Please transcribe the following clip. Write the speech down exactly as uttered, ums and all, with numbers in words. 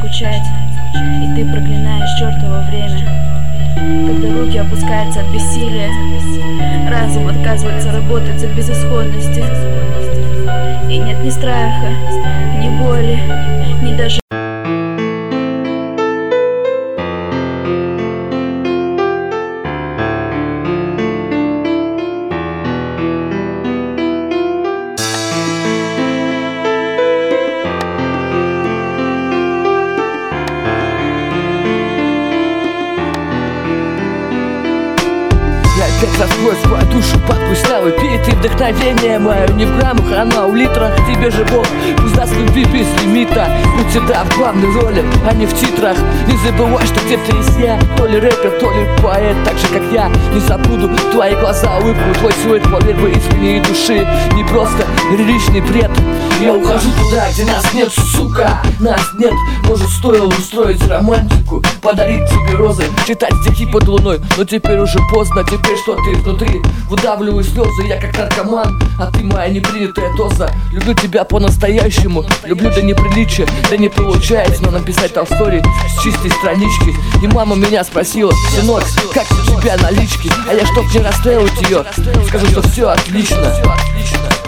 скучать, и ты проклинаешь чертово время. Когда руки опускаются от бессилия, разум отказывается работать от безысходности. И нет ни страха, ни боли, ни даже опять раскрой свою душу под пустявый пит. И вдохновение мое не в граммах, оно в литрах. Тебе же Бог пусть даст любви без лимита. Будь всегда в главной роли, а не в титрах. Не забывай, что где-то есть я, то ли рэпер, то ли поэт, так же как я. Не забуду твои глаза, улыбку, твой свет, поверь в искренней души. Не просто лиричный бред. Я ухожу туда, где нас нет, сука. Нас нет, может стоило устроить романтику, подарить тебе розы, читать стихи под луной. Но теперь уже поздно, теперь что ты внутри. Выдавливаю слезы, я как наркоман, а ты моя непринятая доза. Люблю тебя по-настоящему, люблю до неприличия. Да не получается, но написать там стори с чистой странички. И мама меня спросила: сынок, как у тебя налички? А я, чтоб не расстраивать ее, скажу, что все отлично.